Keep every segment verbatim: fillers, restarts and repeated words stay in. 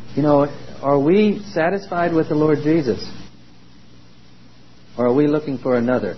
You know, are we satisfied with the Lord Jesus? Or are we looking for another?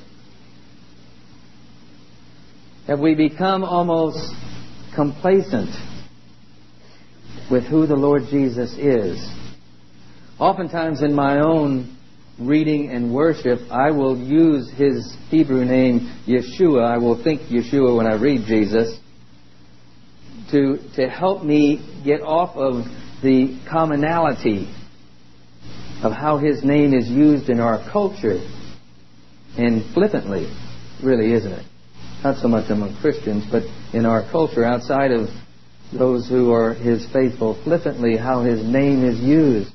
Have we become almost complacent with who the Lord Jesus is? Oftentimes in my own reading and worship, I will use His Hebrew name, Yeshua. I will think Yeshua when I read Jesus, to, to help me get off of the commonality of how His name is used in our culture, and flippantly, really, isn't it? Not so much among Christians, but in our culture, outside of those who are His faithful, flippantly, how His name is used.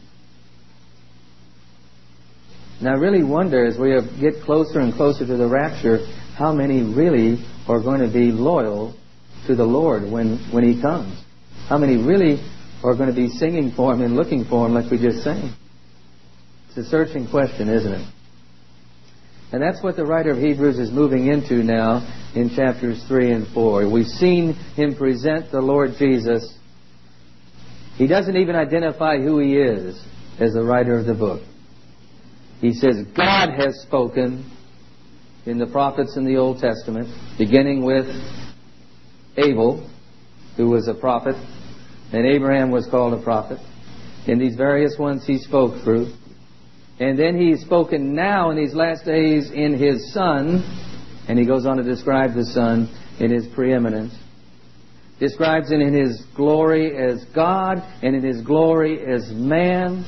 And I really wonder, as we get closer and closer to the rapture, how many really are going to be loyal to the Lord when, when He comes. How many really are going to be singing for Him and looking for Him like we just sang. It's a searching question, isn't it? And that's what the writer of Hebrews is moving into now in chapters three and four. We've seen him present the Lord Jesus. He doesn't even identify who He is as the writer of the book. He says, God has spoken in the prophets in the Old Testament, beginning with Abel, who was a prophet, and Abraham was called a prophet. In these various ones He spoke through. And then He's spoken now in these last days in His Son, and He goes on to describe the Son in His preeminence. Describes Him in His glory as God and in His glory as man.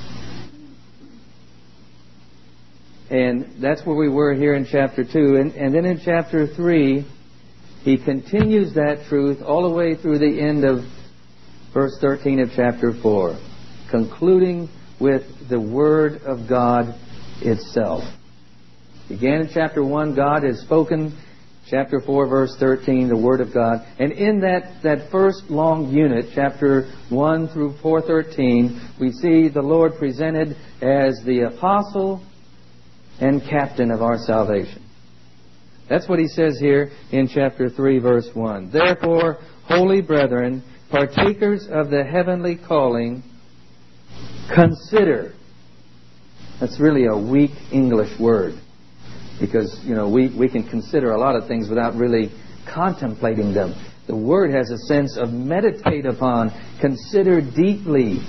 And that's where we were here in chapter two. And, and then in chapter three, He continues that truth all the way through the end of verse thirteen of chapter four, concluding with the Word of God itself. Began in chapter one, God has spoken. Chapter four, verse thirteen, the Word of God. And in that, that first long unit, chapter one through four thirteen, we see the Lord presented as the apostle and captain of our salvation. That's what He says here in chapter three, verse one. Therefore, holy brethren, partakers of the heavenly calling, consider. That's really a weak English word. Because, you know, we, we can consider a lot of things without really contemplating them. The word has a sense of meditate upon, consider deeply,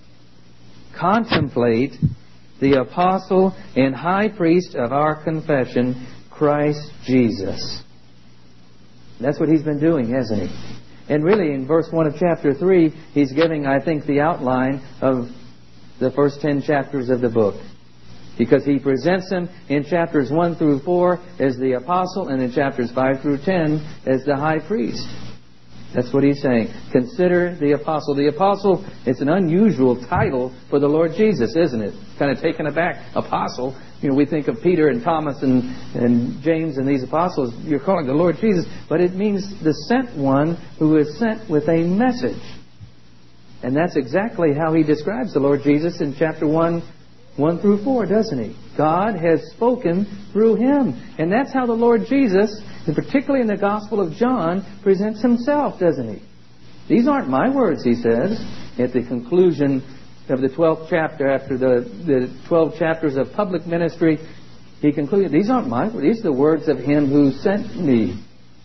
contemplate the apostle and high priest of our confession, Christ Jesus. That's what He's been doing, hasn't He? And really, in verse one of chapter three, He's giving, I think, the outline of the first ten chapters of the book. Because He presents Him in chapters one through four as the apostle, and in chapters five through ten as the high priest. That's what He's saying. Consider the apostle. The apostle, it's an unusual title for the Lord Jesus, isn't it? Kind of taken aback. Apostle. You know, we think of Peter and Thomas and, and James and these apostles. You're calling the Lord Jesus. But it means the sent one who is sent with a message. And that's exactly how He describes the Lord Jesus in chapter one, one through four, doesn't He? God has spoken through Him. And that's how the Lord Jesus, and particularly in the Gospel of John, presents Himself, doesn't He? These aren't my words, He says, at the conclusion of the twelfth chapter, after the, the twelve chapters of public ministry. He concluded, these aren't my words. These are the words of Him who sent me.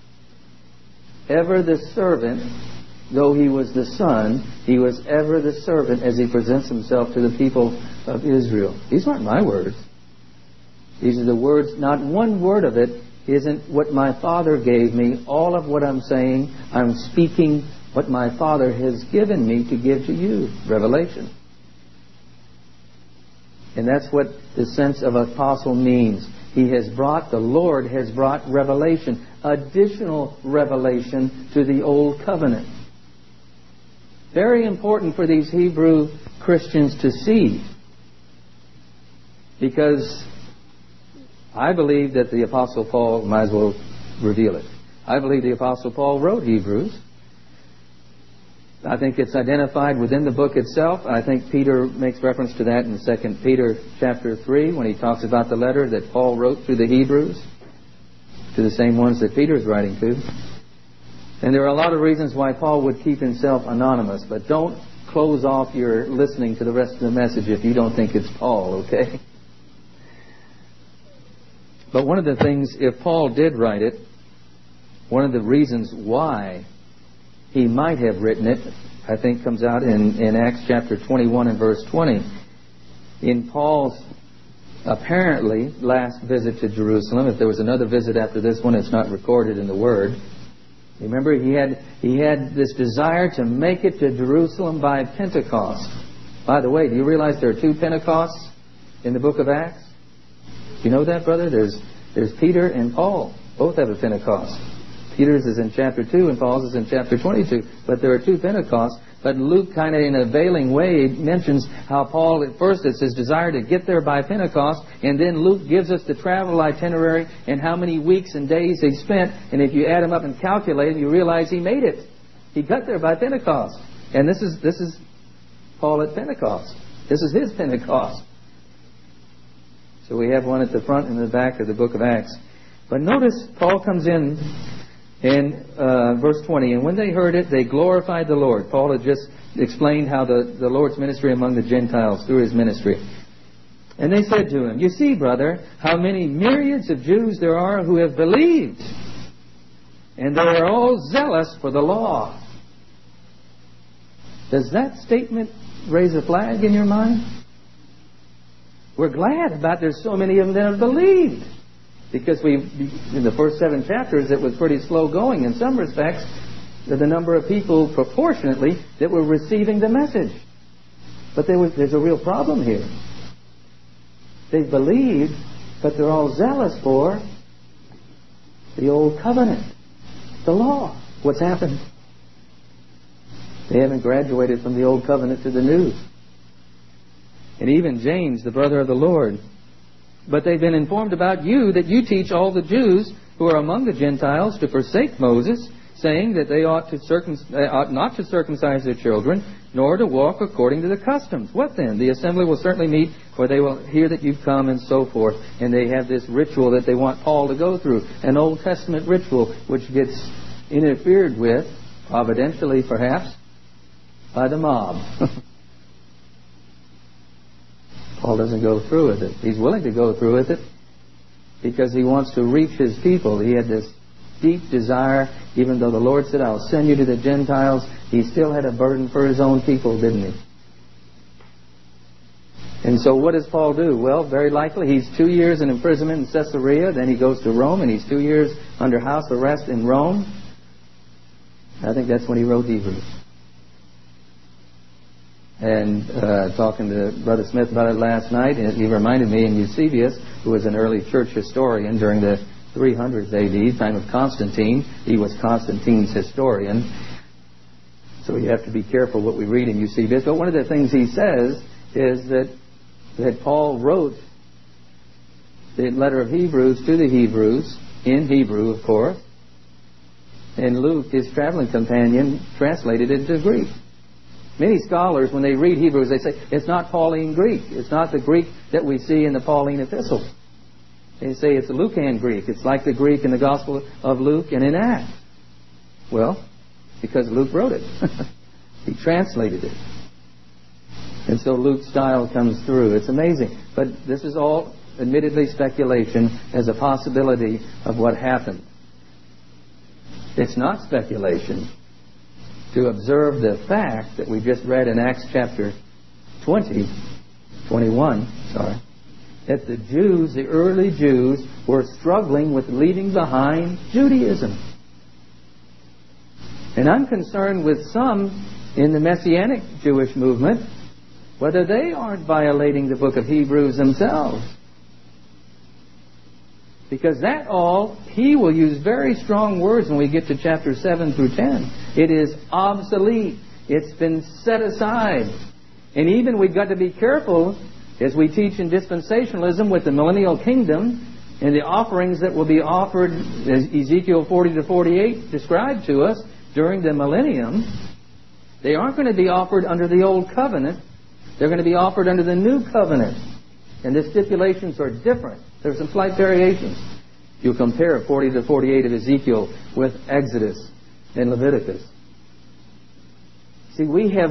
Ever the servant, though He was the Son, He was ever the servant as He presents Himself to the people of Israel. These aren't my words. These are the words, not one word of it isn't what my Father gave me. All of what I'm saying, I'm speaking what my Father has given me to give to you. Revelation. And that's what the sense of apostle means. He has brought, the Lord has brought revelation, additional revelation to the Old Covenant. Very important for these Hebrew Christians to see. Because I believe that the Apostle Paul, might as well reveal it. I believe the Apostle Paul wrote Hebrews. I think it's identified within the book itself. I think Peter makes reference to that in Second Peter chapter three when he talks about the letter that Paul wrote to the Hebrews, to the same ones that Peter's writing to. And there are a lot of reasons why Paul would keep himself anonymous, but don't close off your listening to the rest of the message if you don't think it's Paul, okay? But one of the things, if Paul did write it, one of the reasons why he might have written it, I think comes out in, in Acts chapter twenty-one and verse twenty. In Paul's apparently last visit to Jerusalem, if there was another visit after this one, it's not recorded in the Word. Remember, he had he had this desire to make it to Jerusalem by Pentecost. By the way, do you realize there are two Pentecosts in the book of Acts? Do you know that, brother? There's there's Peter and Paul. Both have a Pentecost. Peter's is in chapter two and Paul's is in chapter twenty-two. But there are two Pentecosts. But Luke, kind of in a veiling way, mentions how Paul, at first, it's his desire to get there by Pentecost, and then Luke gives us the travel itinerary and how many weeks and days they spent, and if you add them up and calculate them, you realize he made it. He got there by Pentecost. And this is this is Paul at Pentecost. This is his Pentecost. So we have one at the front and the back of the book of Acts. But notice, Paul comes in in uh, verse twenty, and when they heard it, they glorified the Lord. Paul had just explained how the, the Lord's ministry among the Gentiles through his ministry. And they said to him, "You see, brother, how many myriads of Jews there are who have believed, and they are all zealous for the law." Does that statement raise a flag in your mind? We're glad about there's so many of them that have believed. Because we, in the first seven chapters, it was pretty slow going in some respects, the number of people proportionately that were receiving the message. But there was, there's a real problem here. They believed, but they're all zealous for the old covenant, the law. What's happened? They haven't graduated from the old covenant to the new. And even James, the brother of the Lord, "But they've been informed about you that you teach all the Jews who are among the Gentiles to forsake Moses, saying that they ought to circum- they ought not to circumcise their children, nor to walk according to the customs. What then? The assembly will certainly meet, for they will hear that you've come," and so forth. And they have this ritual that they want Paul to go through, an Old Testament ritual which gets interfered with, providentially perhaps, by the mob. Paul doesn't go through with it. He's willing to go through with it because he wants to reach his people. He had this deep desire, even though the Lord said, "I'll send you to the Gentiles," he still had a burden for his own people, didn't he? And so what does Paul do? Well, very likely he's two years in imprisonment in Caesarea, then he goes to Rome, and he's two years under house arrest in Rome. I think that's when he wrote Hebrews. And uh, talking to Brother Smith about it last night, and he reminded me, and Eusebius, who was an early church historian during the three hundreds A D, time of Constantine. He was Constantine's historian. So you have to be careful what we read in Eusebius. But one of the things he says is that, that Paul wrote the letter of Hebrews to the Hebrews, in Hebrew, of course, and Luke, his traveling companion, translated it into Greek. Many scholars, when they read Hebrews, they say, it's not Pauline Greek. It's not the Greek that we see in the Pauline epistles. They say it's a Lucan Greek. It's like the Greek in the Gospel of Luke and in Acts. Well, because Luke wrote it. He translated it. And so Luke's style comes through. It's amazing. But this is all admittedly speculation as a possibility of what happened. It's not speculation to observe the fact that we just read in Acts chapter twenty, twenty-one, sorry, that the Jews, the early Jews, were struggling with leaving behind Judaism. And I'm concerned with some in the Messianic Jewish movement, whether they aren't violating the book of Hebrews themselves. Because that all, he will use very strong words when we get to chapter seven through ten. It is obsolete. It's been set aside. And even we've got to be careful as we teach in dispensationalism with the millennial kingdom and the offerings that will be offered, as Ezekiel forty to forty-eight described to us, during the millennium. They aren't going to be offered under the old covenant. They're going to be offered under the new covenant. And the stipulations are different. There's some slight variations. You compare forty to forty-eight of Ezekiel with Exodus and Leviticus. See, we have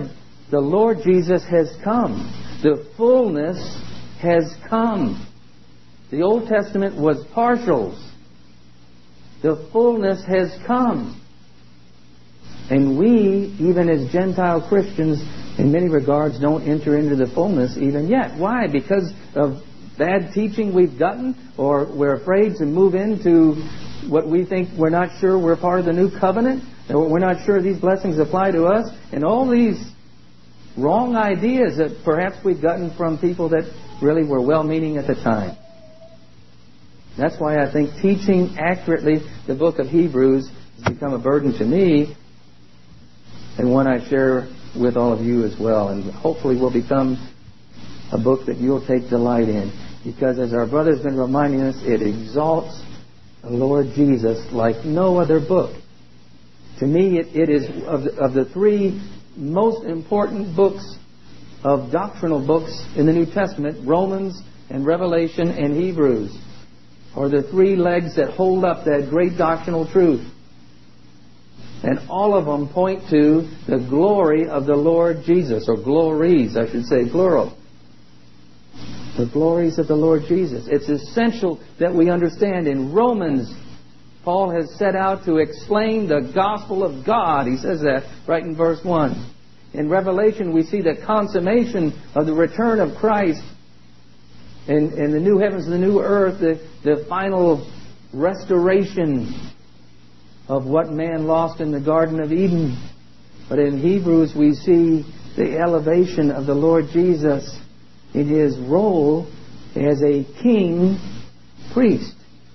The Lord Jesus has come. The fullness has come. The Old Testament was partials. The fullness has come. And we, even as Gentile Christians, in many regards, don't enter into the fullness even yet. Why? Because of bad teaching we've gotten, or we're afraid to move into what we think we're not sure we're part of the new covenant, or we're not sure these blessings apply to us, and all these wrong ideas that perhaps we've gotten from people that really were well-meaning at the time. That's why I think teaching accurately the book of Hebrews has become a burden to me, and one I share with all of you as well, and hopefully will become a book that you'll take delight in. Because as our brother's been reminding us, it exalts the Lord Jesus like no other book. To me, it, it is of the, of the three most important books of doctrinal books in the New Testament, Romans and Revelation and Hebrews, are the three legs that hold up that great doctrinal truth. And all of them point to the glory of the Lord Jesus, or glories, I should say, plural. The glories of the Lord Jesus. It's essential that we understand. In Romans, Paul has set out to explain the gospel of God. He says that right in verse one. In Revelation, we see the consummation of the return of Christ. In, in the new heavens and the new earth, the, the final restoration of what man lost in the Garden of Eden. But in Hebrews, we see the elevation of the Lord Jesus in His role as a king priest.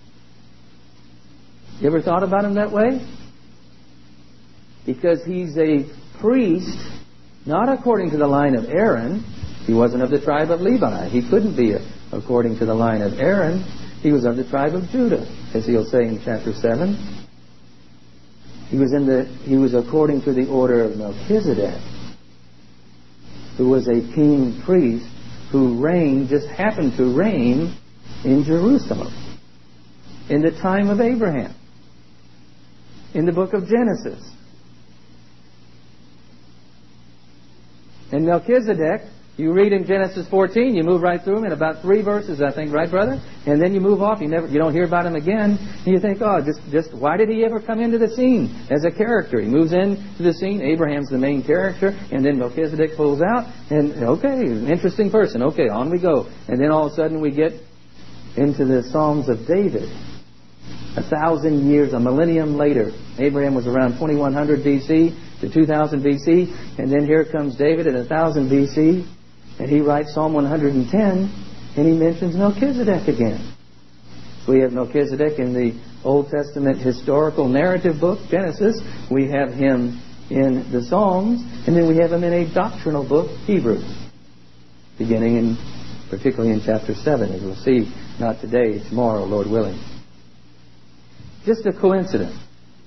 You ever thought about Him that way? Because He's a priest, not according to the line of Aaron. He wasn't of the tribe of Levi. He couldn't be according to the line of Aaron. He was of the tribe of Judah, as he'll say in chapter seven. He was in the he was according to the order of Melchizedek, who was a king priest who reigned, just happened to reign in Jerusalem in the time of Abraham, in the book of Genesis. And Melchizedek, you read in Genesis fourteen, you move right through him in about three verses, I think, right, brother? And then you move off, you never, you don't hear about him again. And you think, oh, just, just why did he ever come into the scene as a character? He moves into the scene, Abraham's the main character, and then Melchizedek pulls out, and okay, an interesting person. Okay, on we go. And then all of a sudden we get into the Psalms of David. A thousand years, a millennium later. Abraham was around twenty-one hundred B C to two thousand B C, and then here comes David at one thousand B C, and he writes Psalm one hundred ten, and he mentions Melchizedek again. So we have Melchizedek in the Old Testament historical narrative book, Genesis. We have him in the Psalms, and then we have him in a doctrinal book, Hebrews, beginning in, particularly in chapter seven, as we'll see, not today, tomorrow, Lord willing. Just a coincidence?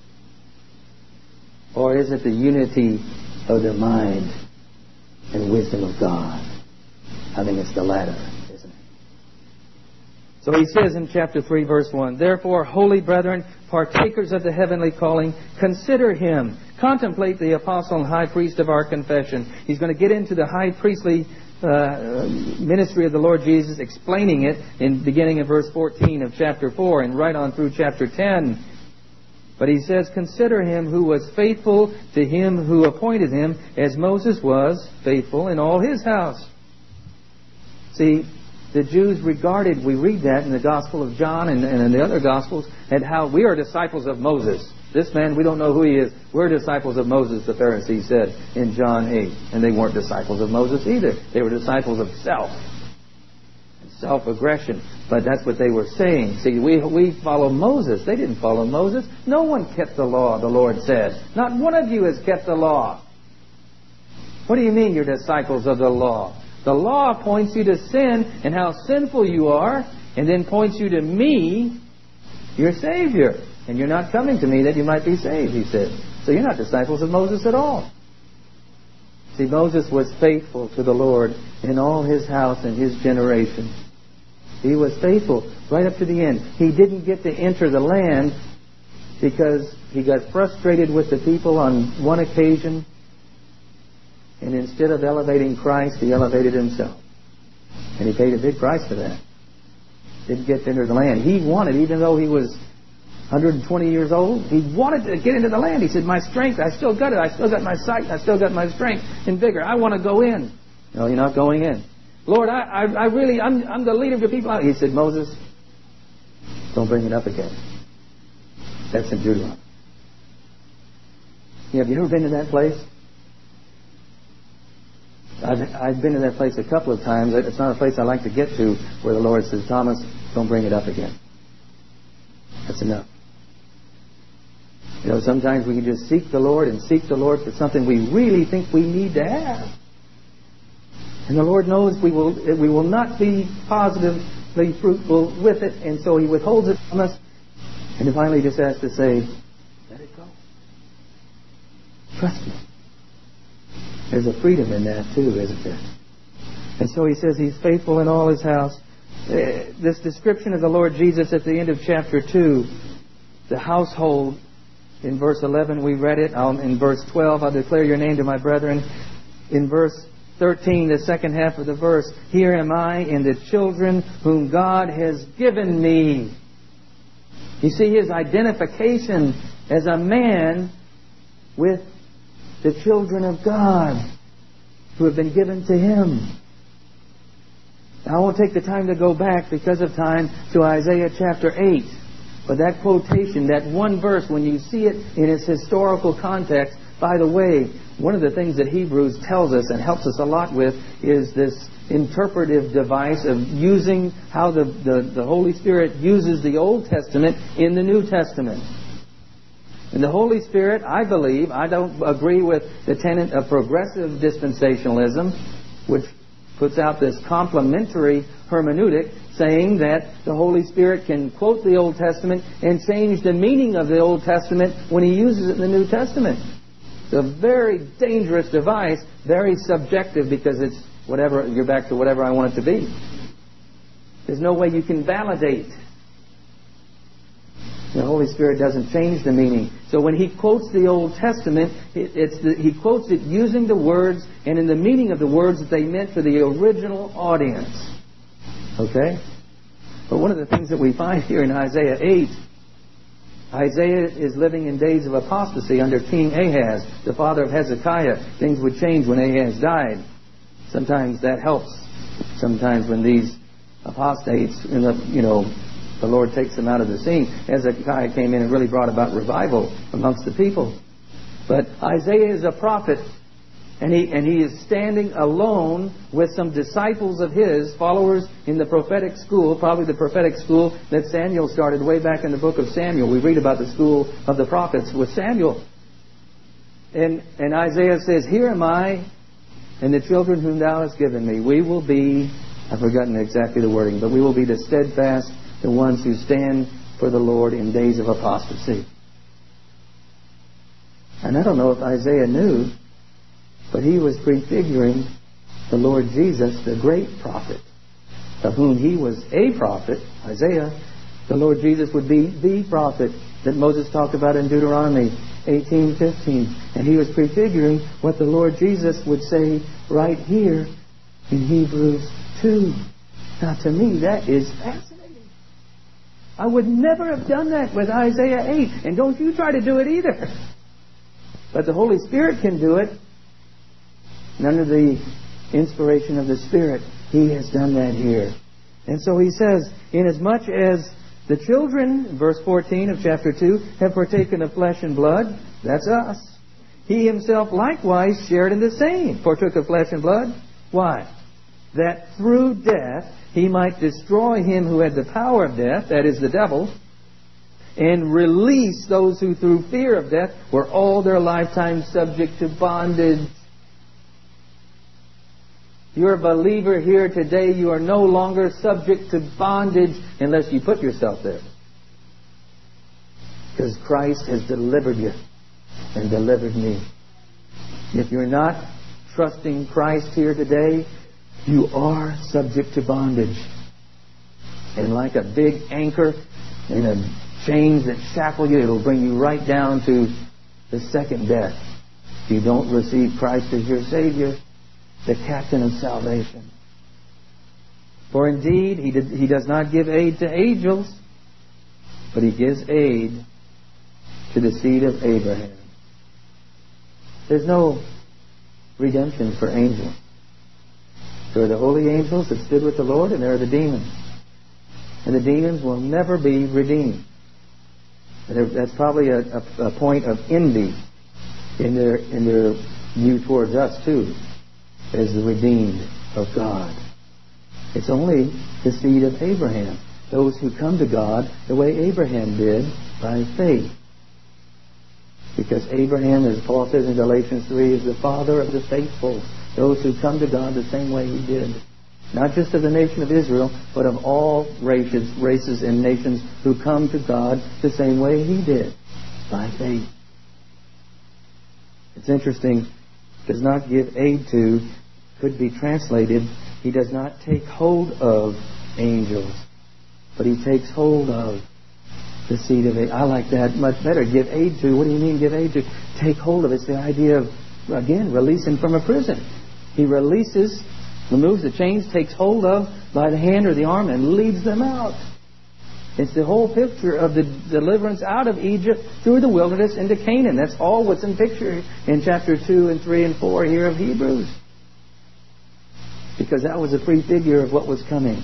Or is it the unity of the mind and wisdom of God? I think it's the latter, isn't it? So he says in chapter three, verse one, "Therefore, holy brethren, partakers of the heavenly calling, consider him." Contemplate the apostle and high priest of our confession. He's going to get into the high priestly uh, ministry of the Lord Jesus, explaining it in beginning of verse fourteen of chapter four and right on through chapter ten. But he says, "Consider him who was faithful to him who appointed him, as Moses was faithful in all his house." See, the Jews regarded, we read that in the Gospel of John and, and in the other Gospels, and how we are disciples of Moses. This man, we don't know who he is. We're disciples of Moses, the Pharisees said in John eight. And they weren't disciples of Moses either. They were disciples of self. Self-aggression. But that's what they were saying. See, we, we follow Moses. They didn't follow Moses. No one kept the law, the Lord said. Not one of you has kept the law. What do you mean you're disciples of the law? The law points you to sin and how sinful you are, and then points you to me, your Savior. And you're not coming to me that you might be saved, he said. So you're not disciples of Moses at all. See, Moses was faithful to the Lord in all his house and his generation. He was faithful right up to the end. He didn't get to enter the land because he got frustrated with the people on one occasion. And in instead of elevating Christ, he elevated himself. And he paid a big price for that. Didn't get to enter the land. He wanted, even though he was one hundred twenty years old, he wanted to get into the land. He said, my strength, I still got it. I still got my sight. I still got my strength and vigor. I want to go in. No, you're not going in. Lord, I, I, I really, I'm, I'm the leader of your people. He said, Moses, don't bring it up again. That's in Deuteronomy. Yeah, have you ever been to that place? I've, I've been to that place a couple of times. It's not a place I like to get to where the Lord says, Thomas, don't bring it up again. That's enough. You know, sometimes we can just seek the Lord and seek the Lord for something we really think we need to have. And the Lord knows we will we will not be positively fruitful with it, and so He withholds it from us. And He finally just has to say, let it go. Trust me. There's a freedom in that too, isn't there? And so He says He's faithful in all His house. Uh, this description of the Lord Jesus at the end of chapter two, the household, in verse eleven we read it. Um, in verse twelve, I'll declare your name to my brethren. In verse thirteen, the second half of the verse, here am I and the children whom God has given me. You see His identification as a man with the children of God who have been given to Him. Now, I won't take the time to go back because of time to Isaiah chapter eight. But that quotation, that one verse, when you see it in its historical context, by the way, one of the things that Hebrews tells us and helps us a lot with is this interpretive device of using how the, the, the Holy Spirit uses the Old Testament in the New Testament. And the Holy Spirit, I believe, I don't agree with the tenet of progressive dispensationalism, which puts out this complementary hermeneutic saying that the Holy Spirit can quote the Old Testament and change the meaning of the Old Testament when He uses it in the New Testament. It's a very dangerous device, very subjective, because it's whatever, you're back to whatever I want it to be. There's no way you can validate. The Holy Spirit doesn't change the meaning. So when He quotes the Old Testament, it, it's the, He quotes it using the words and in the meaning of the words that they meant for the original audience. Okay? But one of the things that we find here in Isaiah eight, Isaiah is living in days of apostasy under King Ahaz, the father of Hezekiah. Things would change when Ahaz died. Sometimes that helps. Sometimes when these apostates, in the, you know, the Lord takes them out of the scene. Hezekiah came in and really brought about revival amongst the people. But Isaiah is a prophet, and he and he is standing alone with some disciples of his, followers in the prophetic school, probably the prophetic school that Samuel started way back in the book of Samuel. We read about the school of the prophets with Samuel. And, and Isaiah says, here am I and the children whom thou hast given me. We will be, I've forgotten exactly the wording, but we will be the steadfast, the ones who stand for the Lord in days of apostasy. And I don't know if Isaiah knew, but he was prefiguring the Lord Jesus, the great prophet, of whom he was a prophet, Isaiah. The Lord Jesus would be the prophet that Moses talked about in Deuteronomy eighteen fifteen. And he was prefiguring what the Lord Jesus would say right here in Hebrews two. Now, to me, that is fascinating. I would never have done that with Isaiah eight. And don't you try to do it either. But the Holy Spirit can do it. And under the inspiration of the Spirit, He has done that here. And so He says, inasmuch as the children, verse fourteen of chapter two, have partaken of flesh and blood, that's us. He Himself likewise shared in the same, partook of flesh and blood. Why? That through death He might destroy him who had the power of death, that is the devil, and release those who through fear of death were all their lifetime subject to bondage. You're a believer here today. You are no longer subject to bondage unless you put yourself there. Because Christ has delivered you and delivered me. If you're not trusting Christ here today, you are subject to bondage. And like a big anchor in a chains that shackle you, it'll bring you right down to the second death. If you don't receive Christ as your Savior, the captain of salvation. For indeed, he, did, he does not give aid to angels, but he gives aid to the seed of Abraham. There's no redemption for angels. There are the holy angels that stood with the Lord, and there are the demons. And the demons will never be redeemed. That's probably a, a, a point of envy in their in their view towards us too, as the redeemed of God. It's only the seed of Abraham, those who come to God the way Abraham did, by faith. Because Abraham, as Paul says in Galatians three, is the father of the faithful, those who come to God the same way he did. Not just of the nation of Israel, but of all races, races and nations who come to God the same way he did, by faith. It's interesting, does not give aid to, could be translated, he does not take hold of angels, but he takes hold of the seed of aid. I like that much better. Give aid to, what do you mean give aid to? Take hold of. It's the idea of, again, releasing from a prison. He releases, removes the chains, takes hold of by the hand or the arm, and leads them out. It's the whole picture of the deliverance out of Egypt through the wilderness into Canaan. That's all what's in picture in chapter two and three and four here of Hebrews. Because that was a prefigure of what was coming.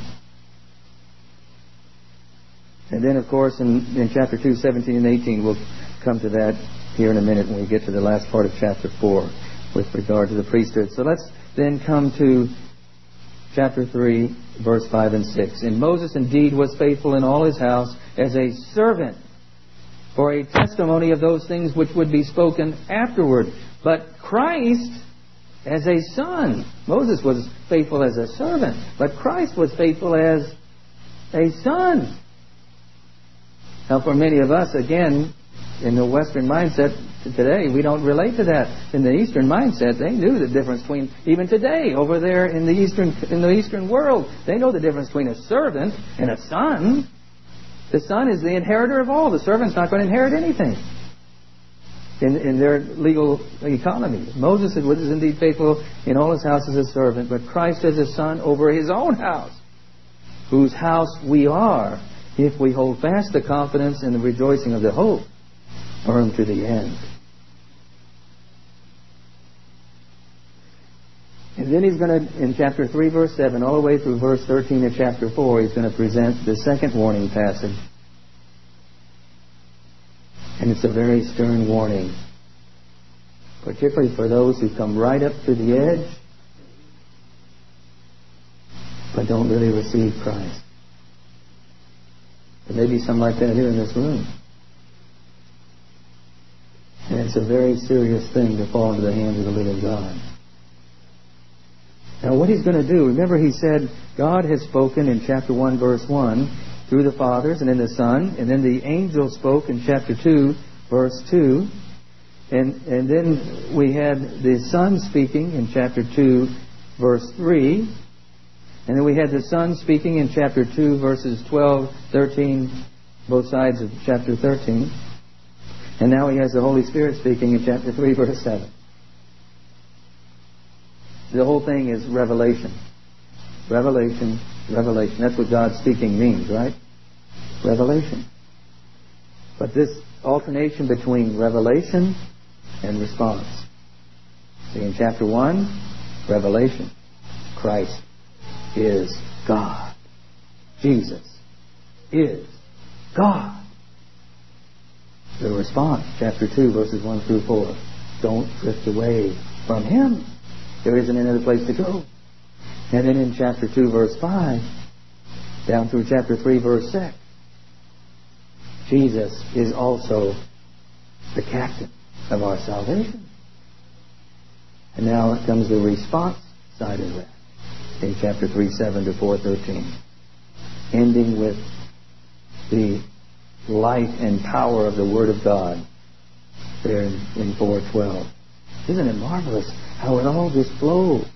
And then, of course, in, in chapter two, seventeen and eighteen, we'll come to that here in a minute when we get to the last part of chapter four with regard to the priesthood. So let's then come to chapter three, verse five and six. And Moses indeed was faithful in all his house as a servant for a testimony of those things which would be spoken afterward. But Christ as a son. Moses was faithful as a servant, but Christ was faithful as a son. Now, for many of us, again, in the Western mindset today, we don't relate to that. In the Eastern mindset, they knew the difference between, even today, over there in the Eastern in the Eastern world, they know the difference between a servant and a son. The son is the inheritor of all. The servant's not going to inherit anything in, in their legal economy. Moses was indeed faithful in all his house as a servant, but Christ as a son over his own house, whose house we are, if we hold fast the confidence and the rejoicing of the hope firm to the end. And then he's going to, in chapter three, verse seven, all the way through verse thirteen of chapter four, he's going to present the second warning passage. And it's a very stern warning, particularly for those who come right up to the edge but don't really receive Christ. There may be some like that here in this room. And it's a very serious thing to fall into the hands of the living God. Now, what he's going to do, remember he said God has spoken in chapter one, verse one, through the fathers and then the Son, and then the angel spoke in chapter two, verse two, and, and then we had the Son speaking in chapter two, verse three, and then we had the Son speaking in chapter two, verses twelve, thirteen, both sides of chapter thirteen. And now he has the Holy Spirit speaking in chapter three, verse seven. The whole thing is revelation. Revelation, revelation. That's what God speaking means, right? Revelation. But this alternation between revelation and response. See, in chapter one, revelation. Christ is God. Jesus is God. The response, chapter two, verses one through four. Don't drift away from Him. There isn't another place to go. And then in chapter two, verse five, down through chapter three, verse six, Jesus is also the captain of our salvation. And now comes the response side of that in chapter three, seven to four, thirteen, ending with the light and power of the Word of God there in, in four twelve. Isn't it marvelous how it all just flows?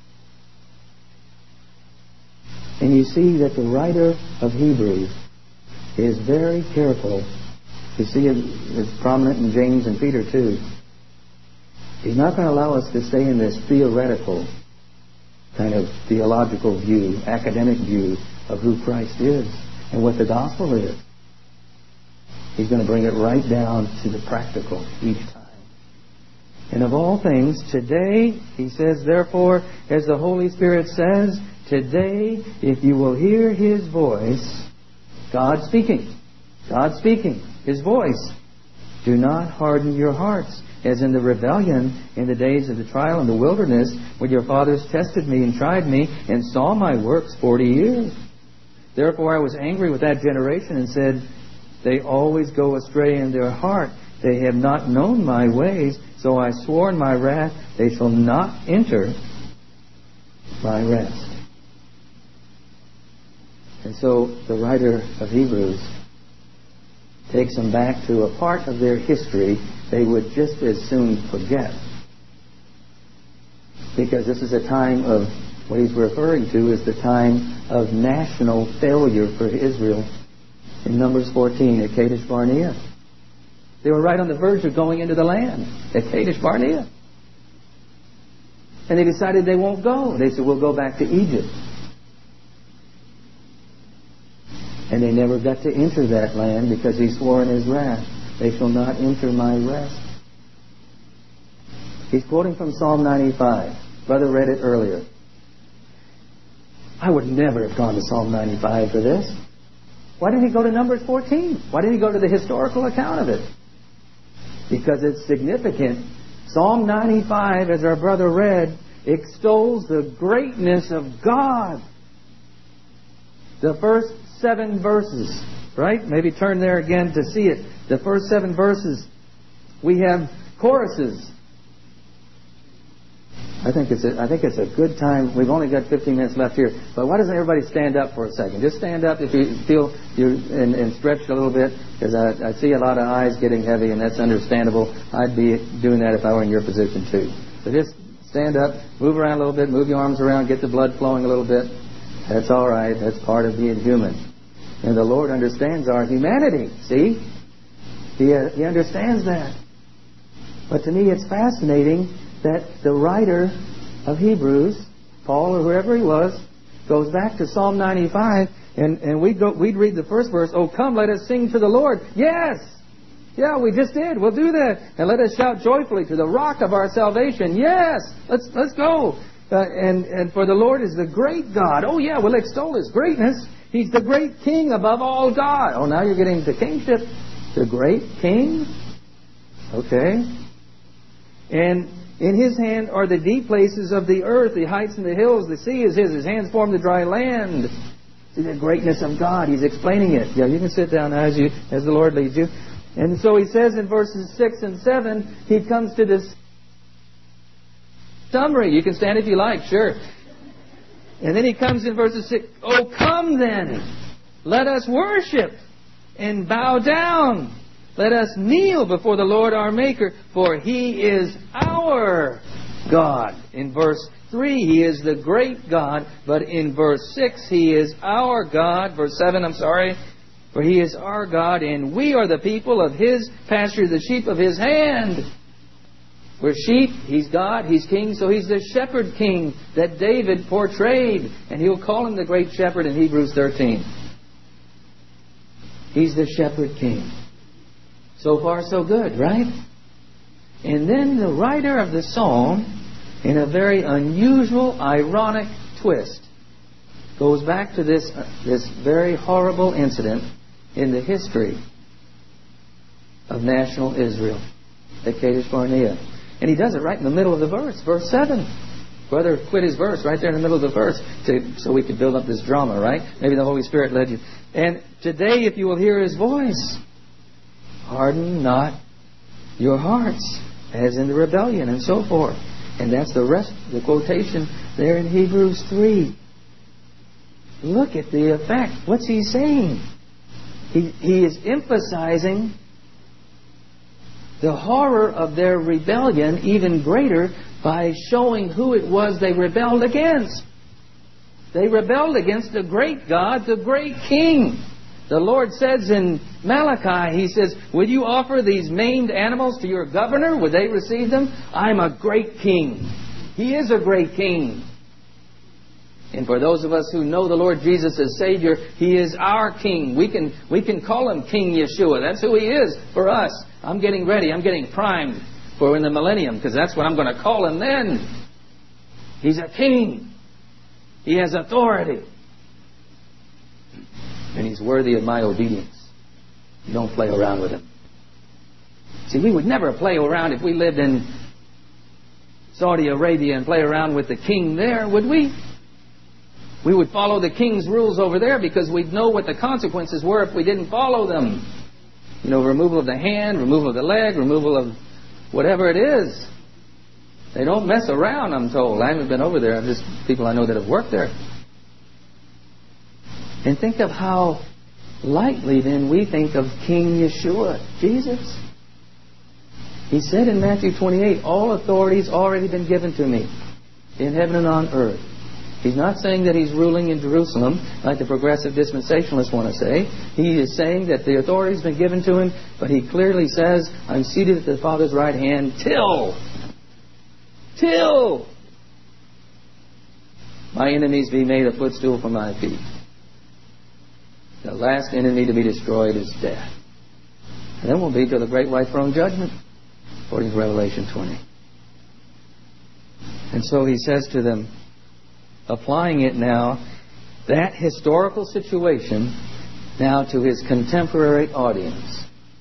And you see that the writer of Hebrews is very careful. You see it is prominent in James and Peter too. He's not going to allow us to stay in this theoretical kind of theological view, academic view of who Christ is and what the gospel is. He's going to bring it right down to the practical each time. And of all things, today, he says, therefore, as the Holy Spirit says, today, if you will hear His voice, God speaking, God speaking, His voice, do not harden your hearts, as in the rebellion in the days of the trial in the wilderness, when your fathers tested me and tried me and saw my works forty years. Therefore I was angry with that generation and said, they always go astray in their heart. They have not known my ways. So I swore in my wrath, they shall not enter my rest. And so the writer of Hebrews takes them back to a part of their history they would just as soon forget. Because this is a time of, what he's referring to is the time of national failure for Israel in Numbers fourteen at Kadesh Barnea. They were right on the verge of going into the land at Kadesh Barnea. And they decided they won't go. They said, we'll go back to Egypt. And they never got to enter that land because he swore in his wrath, they shall not enter my rest. He's quoting from Psalm ninety-five. Brother read it earlier. I would never have gone to Psalm ninety-five for this. Why didn't he go to Numbers fourteen? Why didn't he go to the historical account of it? Because it's significant. Psalm ninety-five, as our brother read, extols the greatness of God. The first seven verses, right? Maybe turn there again to see it. The first seven verses, we have choruses. I think it's a, I think it's a good time. We've only got fifteen minutes left here, but why doesn't everybody stand up for a second? Just stand up if you feel you and, and stretch a little bit, because I, I see a lot of eyes getting heavy, and that's understandable. I'd be doing that if I were in your position too. So just stand up, move around a little bit, move your arms around, get the blood flowing a little bit. That's all right. That's part of being human, and the Lord understands our humanity. See, He uh, He understands that. But to me, it's fascinating that the writer of Hebrews, Paul or whoever he was, goes back to Psalm ninety-five, and, and we'd, go, we'd read the first verse, oh, come, let us sing to the Lord. Yes! Yeah, we just did. We'll do that. And let us shout joyfully to the rock of our salvation. Yes! Let's let's go. Uh, and, and for the Lord is the great God. Oh, yeah, we'll extol His greatness. He's the great King above all God. Oh, now you're getting to kingship. The great King? Okay. And in His hand are the deep places of the earth, the heights and the hills. The sea is His. His hands form the dry land. See the greatness of God. He's explaining it. Yeah, you can sit down as you as the Lord leads you. And so he says in verses six and seven, he comes to this summary. You can stand if you like, sure. And then he comes in verses six. Oh, come then, let us worship and bow down. Let us kneel before the Lord our Maker, for He is our God. In verse three, He is the great God, but in verse six, He is our God. Verse seven, I'm sorry, for He is our God, and we are the people of His pasture, the sheep of His hand. We're sheep, He's God, He's King, so He's the shepherd king that David portrayed, and He'll call Him the great shepherd in Hebrews thirteen. He's the shepherd king. So far, so good, right? And then the writer of the psalm, in a very unusual, ironic twist, goes back to this, uh, this very horrible incident in the history of national Israel at Kadesh Barnea. And he does it right in the middle of the verse, verse seven. Brother quit his verse right there in the middle of the verse to, so we could build up this drama, right? Maybe the Holy Spirit led you. And today, if you will hear His voice, harden not your hearts, as in the rebellion, and so forth. And that's the rest, the quotation there in Hebrews three. Look at the effect. What's he saying? He, he is emphasizing the horror of their rebellion even greater by showing who it was they rebelled against. They rebelled against the great God, the great King. The Lord says in Malachi, He says, would you offer these maimed animals to your governor? Would they receive them? I'm a great king. He is a great king. And for those of us who know the Lord Jesus as Savior, He is our King. We can, we can call Him King Yeshua. That's who He is for us. I'm getting ready. I'm getting primed for in the millennium, because that's what I'm going to call Him then. He's a King. He has authority. And He's worthy of my obedience. You don't play around with Him. See, we would never play around if we lived in Saudi Arabia and play around with the king there, would we? We would follow the king's rules over there because we'd know what the consequences were if we didn't follow them. You know, removal of the hand, removal of the leg, removal of whatever it is. They don't mess around, I'm told. I haven't been over there. I'm just people I know that have worked there. And think of how lightly then we think of King Yeshua, Jesus. He said in Matthew twenty-eight, all authority's already been given to me in heaven and on earth. He's not saying that He's ruling in Jerusalem like the progressive dispensationalists want to say. He is saying that the authority's been given to Him, but He clearly says, I'm seated at the Father's right hand till, till my enemies be made a footstool for my feet. The last enemy to be destroyed is death. And then we'll be till the great white throne judgment, according to Revelation twenty. And so He says to them, applying it now, that historical situation, now to His contemporary audience.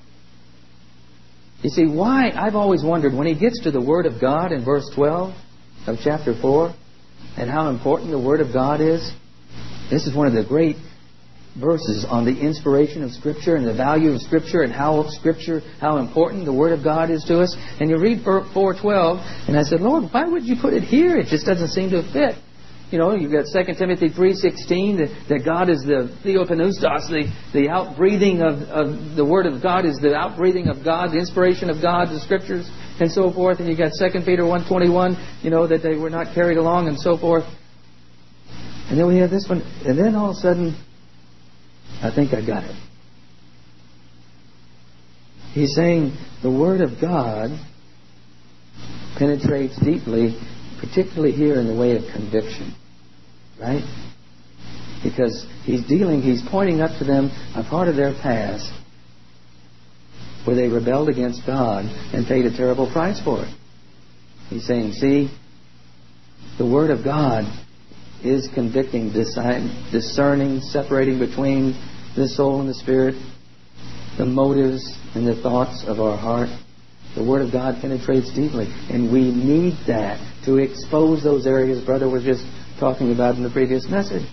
You see, why? I've always wondered, when He gets to the Word of God in verse twelve of chapter four, and how important the Word of God is. This is one of the great verses on the inspiration of Scripture and the value of Scripture and how Scripture, how important the Word of God is to us. And you read four twelve, and I said, Lord, why would you put it here? It just doesn't seem to fit. You know, you've got Second Timothy three sixteen, that, that God is the Theopneustos, the, the outbreathing of, of the Word of God is the outbreathing of God, the inspiration of God, the Scriptures, and so forth. And you've got Second Peter one twenty-one, you know, that they were not carried along and so forth. And then we have this one, and then all of a sudden, I think I got it. He's saying the Word of God penetrates deeply, particularly here in the way of conviction. Right? Because He's dealing, He's pointing up to them a part of their past where they rebelled against God and paid a terrible price for it. He's saying, see, the Word of God is convicting, discerning, separating between the soul and the spirit, the motives and the thoughts of our heart. The Word of God penetrates deeply, and we need that to expose those areas Brother was just talking about in the previous message.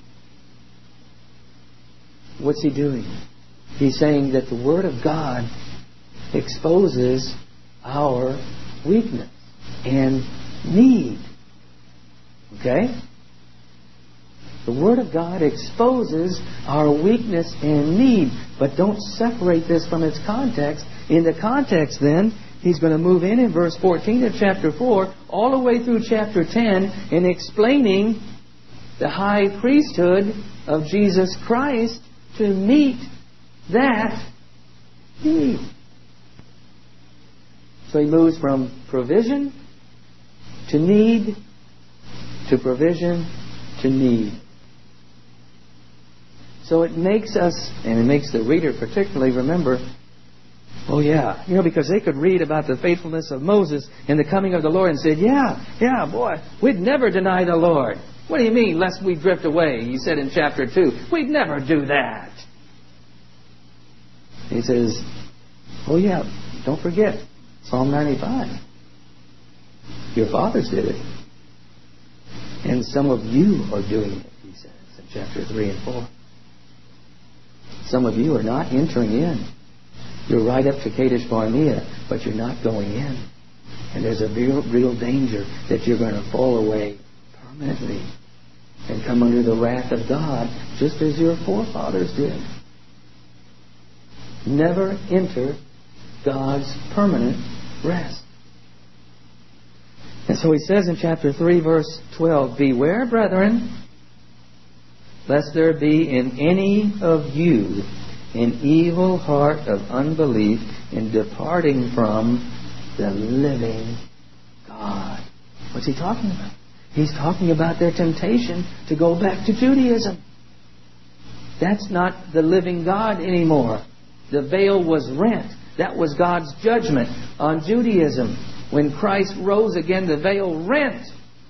What's he doing? He's saying that the Word of God exposes our weakness and need. Okay? The Word of God exposes our weakness and need. But don't separate this from its context. In the context, then, he's going to move in in verse fourteen of chapter four, all the way through chapter ten, in explaining the high priesthood of Jesus Christ to meet that need. So he moves from provision to need to provision to need. So it makes us, and it makes the reader particularly remember, oh yeah, you know, because they could read about the faithfulness of Moses and the coming of the Lord and said, yeah, yeah, boy, we'd never deny the Lord. What do you mean, lest we drift away? You said in chapter two, we'd never do that. He says, oh yeah, don't forget, Psalm ninety-five. Your fathers did it. And some of you are doing it, he says in chapter three and four. Some of you are not entering in. You're right up to Kadesh Barnea, but you're not going in. And there's a real, real danger that you're going to fall away permanently and come under the wrath of God, just as your forefathers did. Never enter God's permanent rest. And so he says in chapter three, verse twelve, beware, brethren, lest there be in any of you an evil heart of unbelief in departing from the living God. What's he talking about? He's talking about their temptation to go back to Judaism. That's not the living God anymore. The veil was rent. That was God's judgment on Judaism. When Christ rose again, the veil rent.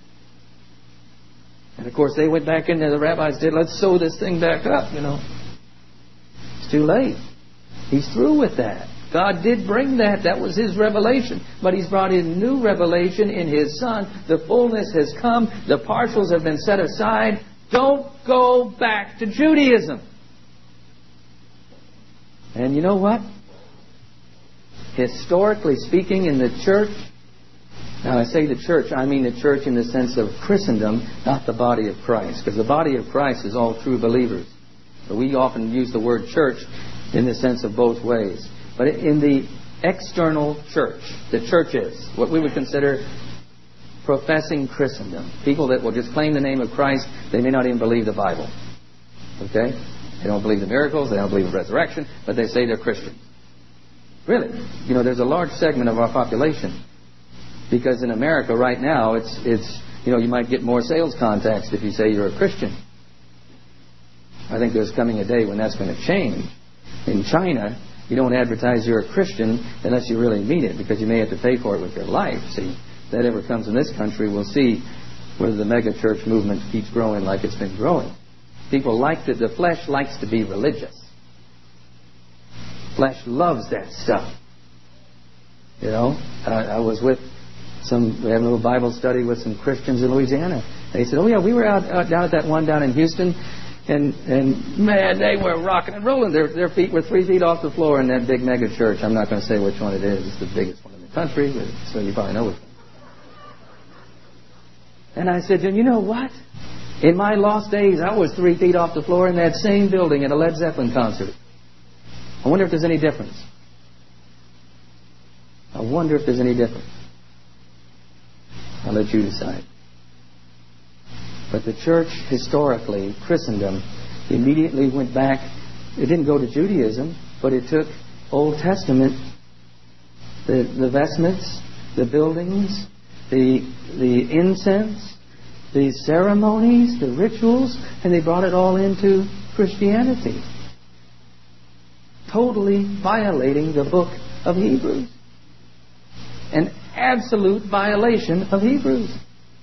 And of course, they went back in there, the rabbis did, let's sew this thing back up, you know. It's too late. He's through with that. God did bring that. That was His revelation. But He's brought in new revelation in His Son. The fullness has come. The partials have been set aside. Don't go back to Judaism. And you know what? Historically speaking, in the church, now I say the church, I mean the church in the sense of Christendom, not the body of Christ. Because the body of Christ is all true believers. But we often use the word church in the sense of both ways. But in the external church, the churches, what we would consider professing Christendom, people that will just claim the name of Christ, they may not even believe the Bible. Okay? They don't believe the miracles, they don't believe the resurrection, but they say they're Christians. Really? You know, there's a large segment of our population. Because in America right now, it's, it's you know, you might get more sales contacts if you say you're a Christian. I think there's coming a day when that's going to change. In China, you don't advertise you're a Christian unless you really mean it, because you may have to pay for it with your life. See, if that ever comes in this country, we'll see whether the mega church movement keeps growing like it's been growing. People like that. The flesh likes to be religious. Flesh loves that stuff. You know, I, I was with some, we had a little Bible study with some Christians in Louisiana. They said, oh yeah, we were out, out down at that one down in Houston. And, and man, they were rocking and rolling. Their, their feet were three feet off the floor in that big mega church. I'm not going to say which one it is. It's the biggest one in the country, so you probably know it. And I said, and you know what? In my lost days, I was three feet off the floor in that same building at a Led Zeppelin concert. I wonder if there's any difference. I wonder if there's any difference. I'll let you decide. But the church, historically, Christendom, immediately went back. It didn't go to Judaism, but it took Old Testament, the, the vestments, the buildings, the, the incense, the ceremonies, the rituals, and they brought it all into Christianity. Totally violating the book of Hebrews. An absolute violation of Hebrews.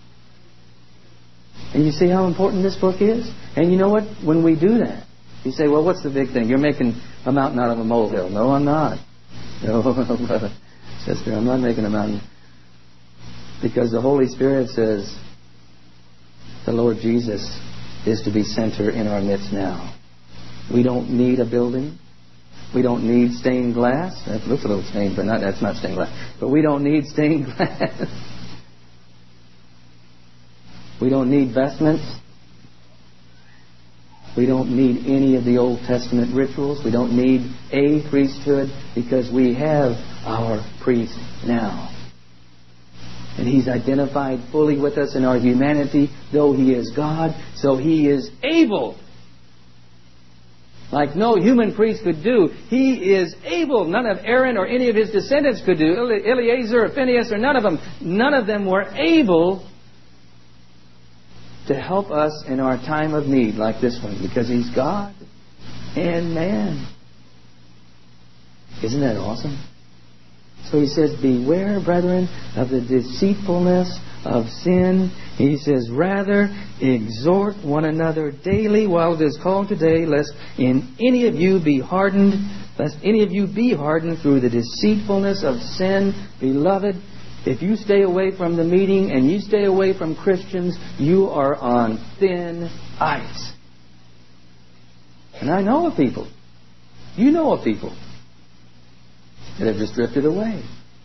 And you see how important this book is? And you know what? When we do that, you say, well, what's the big thing? You're making a mountain out of a molehill. No, I'm not. No, brother, sister, I'm not making a mountain. Because the Holy Spirit says the Lord Jesus is to be center in our midst now. We don't need a building. We don't need stained glass. That looks a little stained, but not, that's not stained glass. But we don't need stained glass. We don't need vestments. We don't need any of the Old Testament rituals. We don't need a priesthood, because we have our priest now. And He's identified fully with us in our humanity. Though He is God, so He is able. Like no human priest could do. He is able. None of Aaron or any of his descendants could do. Eleazar or Phinehas or none of them. None of them were able to help us in our time of need like this one, because He's God and man. Isn't that awesome? So He says, beware, brethren, of the deceitfulness of sin. He says, rather exhort one another daily while it is called today, lest in any of you be hardened, lest any of you be hardened through the deceitfulness of sin. Beloved, if you stay away from the meeting and you stay away from Christians, you are on thin ice. And I know of people. You know of people that have just drifted away.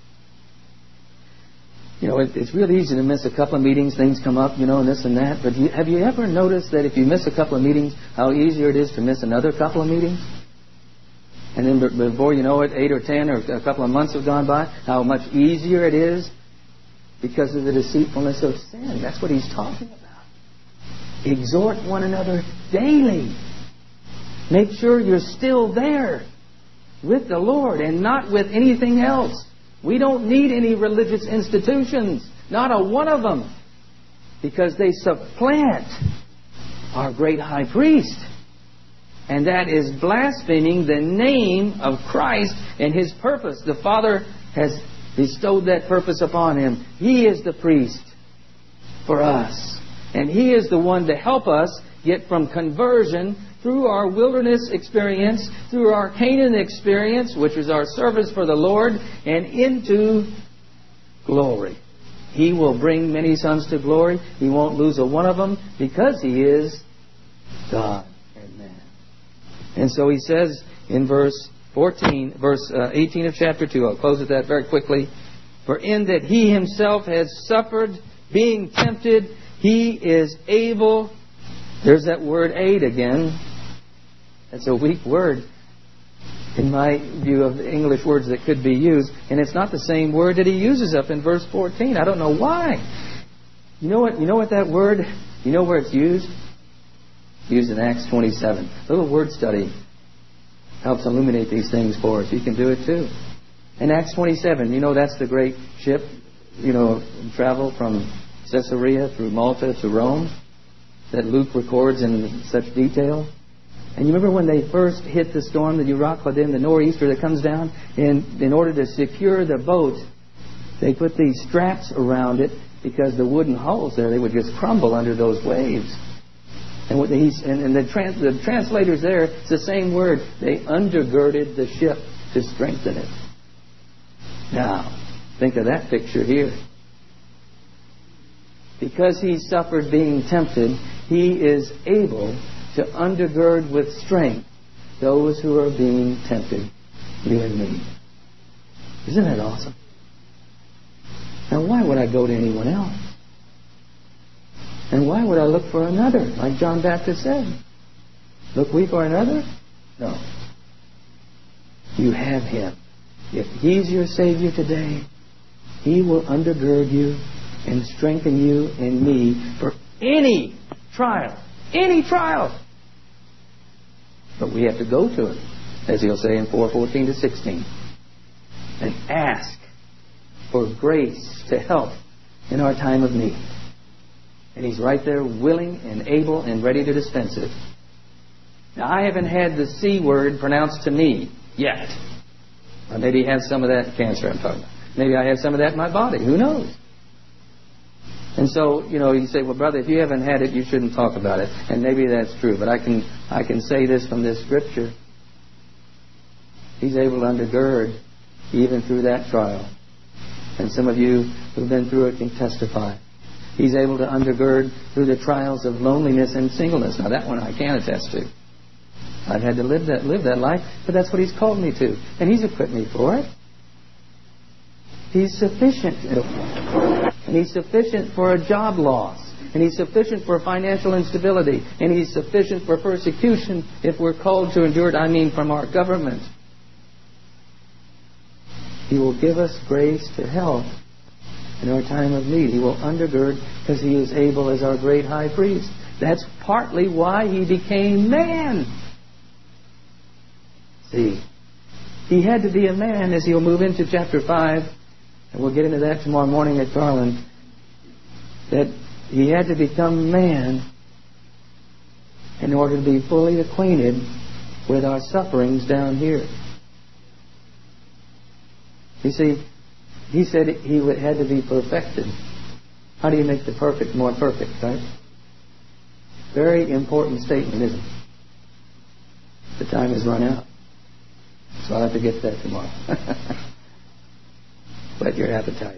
You know, it, it's really easy to miss a couple of meetings. Things come up, you know, and this and that. But you, have you ever noticed that if you miss a couple of meetings, how easier it is to miss another couple of meetings? And then b- before you know it, eight or ten or a couple of months have gone by, how much easier it is because of the deceitfulness of sin. That's what He's talking about. Exhort one another daily. Make sure you're still there with the Lord and not with anything else. We don't need any religious institutions. Not a one of them. because they supplant our great high priest. And that is blaspheming the name of Christ and His purpose. The Father has bestowed that purpose upon Him. He is the priest for us. And He is the one to help us get from conversion through our wilderness experience, through our Canaan experience, which is our service for the Lord, and into glory. He will bring many sons to glory. He won't lose a one of them because He is God. Amen. And so He says in verse fourteen, verse uh, eighteen of chapter two, I'll close with that very quickly. For in that He Himself has suffered, being tempted, He is able. There's that word aid again. That's a weak word in my view of the English words that could be used. And it's not the same word that He uses up in verse fourteen. I don't know why. You know what? You know what that word, you know where it's used? Used in Acts twenty-seven. A little word study helps illuminate these things for us. You can do it too. In Acts twenty-seven, you know that's the great ship, you know, travel from Caesarea through Malta to Rome that Luke records in such detail. And you remember when they first hit the storm, the Euroclydon, the nor'easter that comes down, and in order to secure the boat, they put these straps around it because the wooden hulls there, they would just crumble under those waves. And what he's, and, and the, trans, the translators there, it's the same word. They undergirded the ship to strengthen it. Now, think of that picture here. Because He suffered being tempted, He is able to undergird with strength those who are being tempted, you and me. Isn't that awesome? Now, why would I go to anyone else? And why would I look for another, like John Baptist said? Look we for another? No. You have Him. If He's your Savior today, He will undergird you and strengthen you and me for any trial. Any trial. But we have to go to Him, as He'll say in four fourteen to sixteen, and ask for grace to help in our time of need. And He's right there willing and able and ready to dispense it. Now, I haven't had the C word pronounced to me yet. Or maybe I have some of that cancer I'm talking about. Maybe I have some of that in my body. Who knows? And so, you know, you say, well, brother, if you haven't had it, you shouldn't talk about it. And maybe that's true. But I can I can say this from this Scripture. He's able to undergird even through that trial. And some of you who've been through it can testify. He's able to undergird through the trials of loneliness and singleness. Now, that one I can attest to. I've had to live that live that life, but that's what He's called me to. And He's equipped me for it. He's sufficient. And He's sufficient for a job loss. And He's sufficient for financial instability. And He's sufficient for persecution if we're called to endure it. I mean, from our government. He will give us grace to help in our time of need. He will undergird because He is able as our great high priest. That's partly why He became man. See, He had to be a man, as He'll move into chapter five, and we'll get into that tomorrow morning at Garland, that He had to become man in order to be fully acquainted with our sufferings down here. You see, He said He had to be perfected. How do you make the perfect more perfect, right? Very important statement, isn't it? The time has run out. So I'll have to get to that tomorrow. Whet your appetite.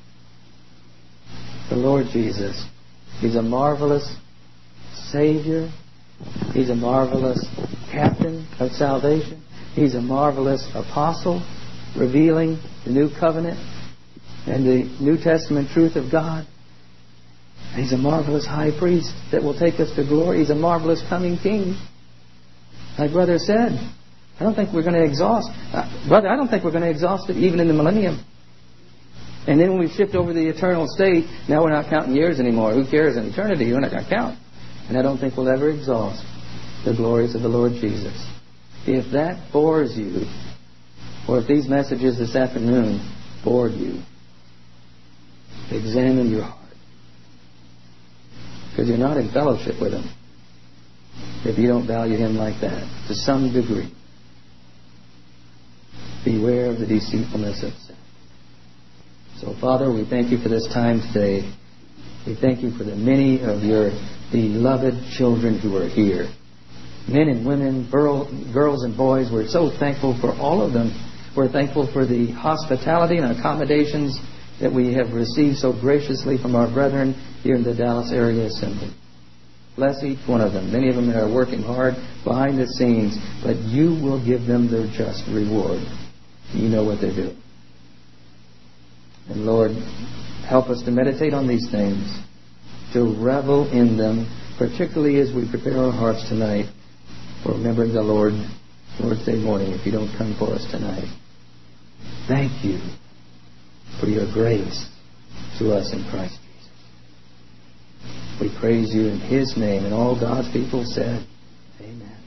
The Lord Jesus, He's a marvelous Savior. He's a marvelous captain of salvation. He's a marvelous apostle, revealing the new covenant and the New Testament truth of God. He's a marvelous high priest that will take us to glory. He's a marvelous coming king. My brother said, I don't think we're going to exhaust. Uh, brother, I don't think we're going to exhaust it even in the millennium. And then when we shift over the eternal state, now we're not counting years anymore. Who cares in eternity? We're not going to count. And I don't think we'll ever exhaust the glories of the Lord Jesus. If that bores you, or if these messages this afternoon bored you, examine your heart. Because you're not in fellowship with Him if you don't value Him like that, to some degree. Beware of the deceitfulness of sin. So, Father, we thank You for this time today. We thank You for the many of Your beloved children who are here. Men and women, girls and boys, we're so thankful for all of them. We're thankful for the hospitality and accommodations that we have received so graciously from our brethren here in the Dallas Area Assembly. Bless each one of them. Many of them are working hard behind the scenes, but You will give them their just reward. You know what they're doing. And Lord, help us to meditate on these things, to revel in them, particularly as we prepare our hearts tonight for remembering the Lord, Lord's Day morning, if You don't come for us tonight. Thank You for Your grace to us in Christ Jesus. We praise You in His name, and all God's people said, Amen.